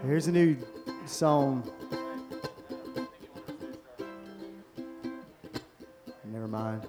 Here's a new song. Never mind.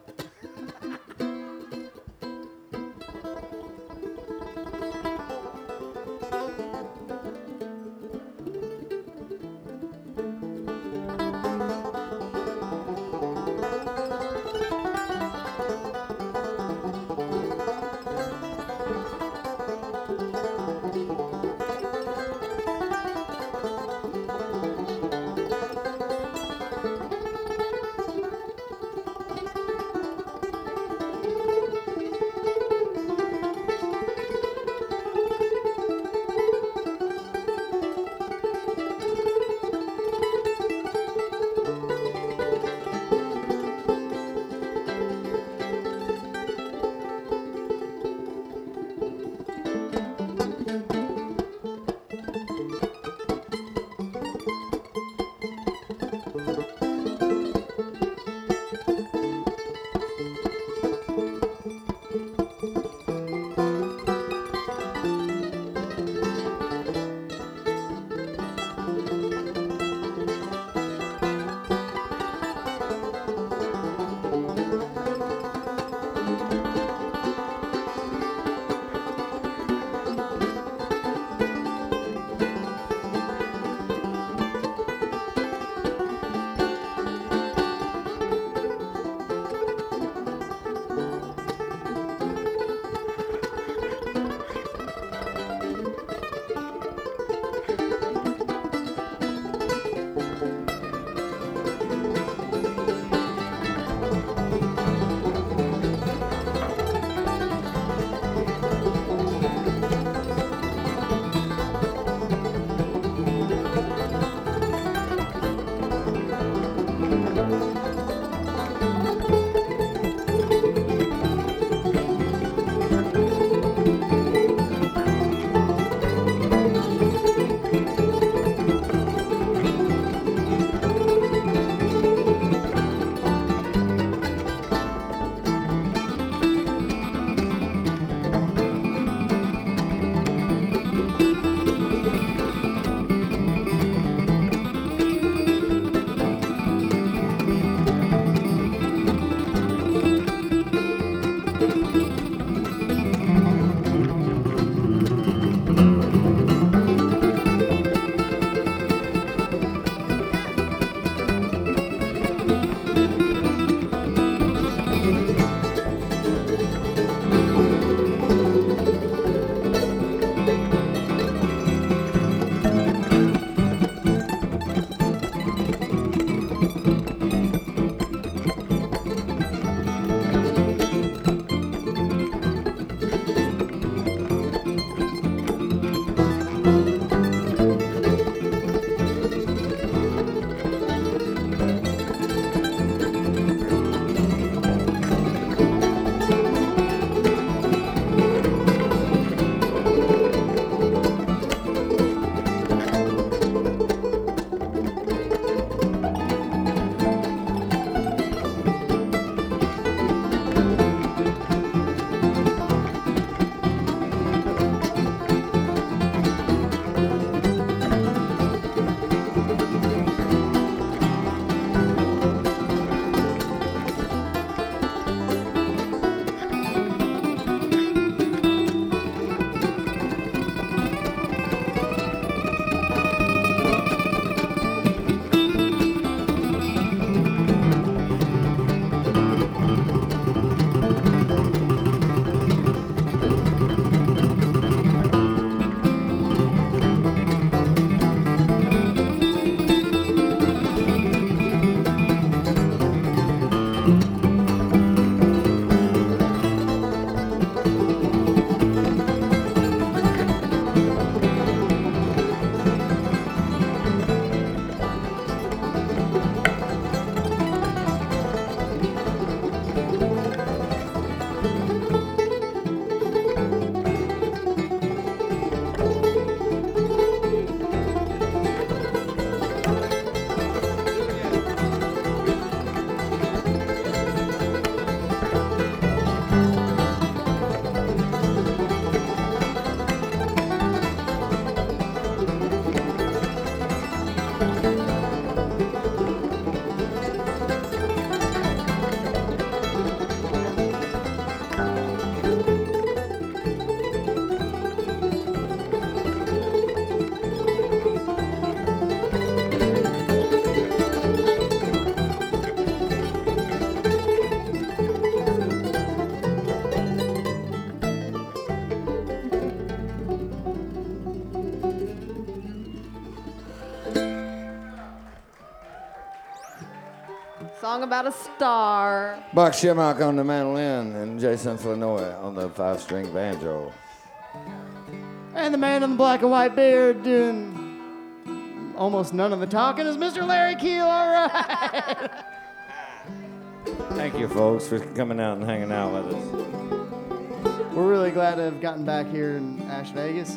song about a star. Buck Shimmock on the mandolin and Jason Flanoy on the 5-string banjo. And the man in the black and white beard doing almost none of the talking is Mr. Larry Keel. All right. Thank you, folks, for coming out and hanging out with us. We're really glad to have gotten back here in Ash Vegas.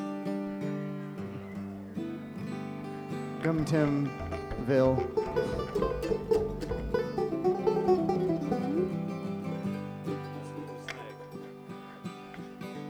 Come Timville.